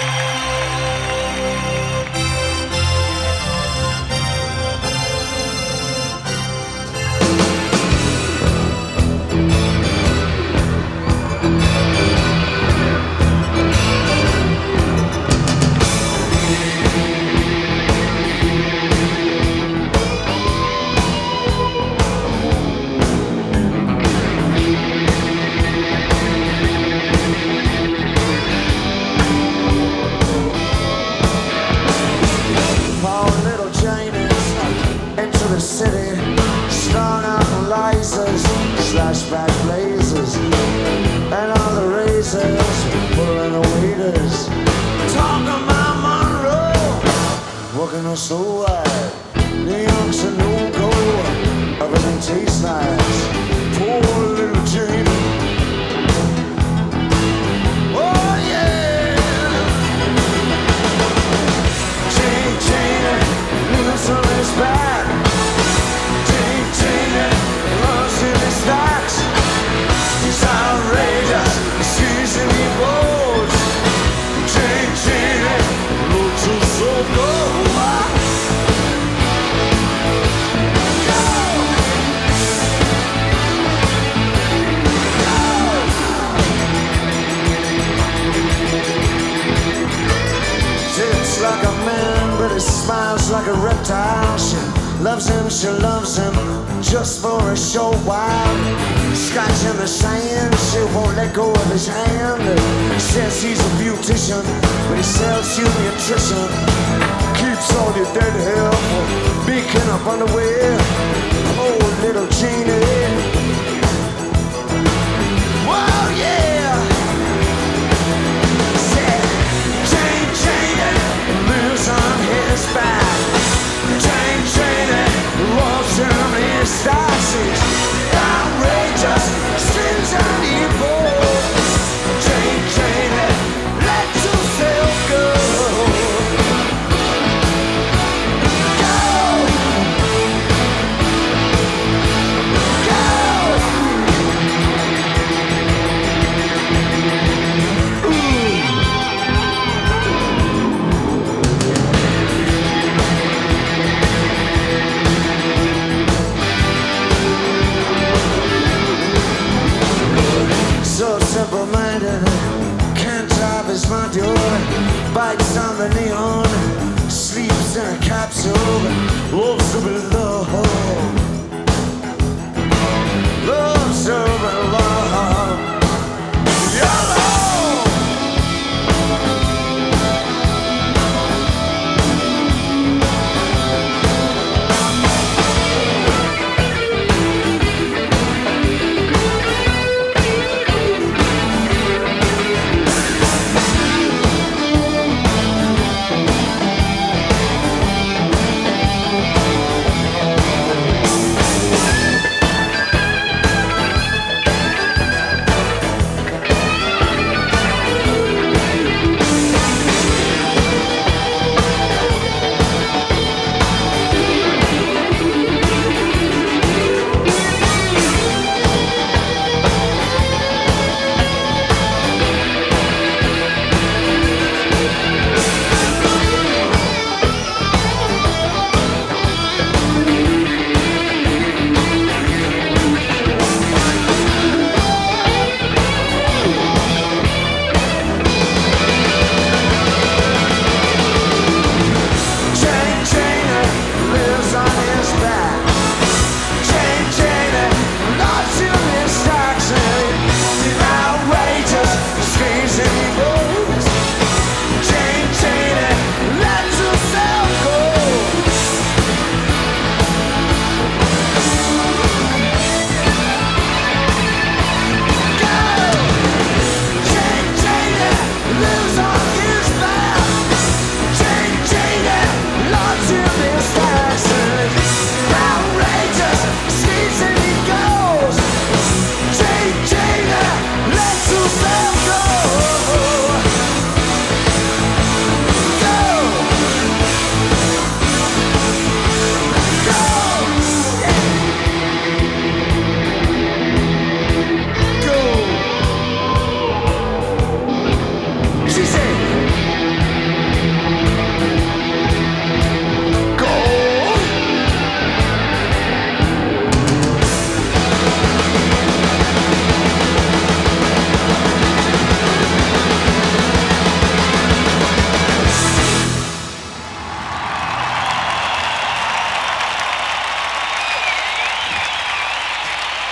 The city, strung out in lasers, flashback blazers, and all the razors pulling the waiters. Talking about Monroe, walking us so wide. The youngs are no go, everything tastes nice. Poor little Jane. Oh yeah, Jane, lives on his back. Like a man, but he smiles like a reptile. She loves him just for a short while. Scratching the sand, she won't let go of his hand. Says he's a beautician, but he sells you nutrition. Keeps all your dead hair for beaking up underwear. Oh, little Jeannie. Whoa, yeah. On his back, Jane loves him in statues, outrageous, strange and evil. Jane, let yourself go. Simple-minded, can't drive his motor, bites on the neon, sleeps in a capsule, loves to be loved.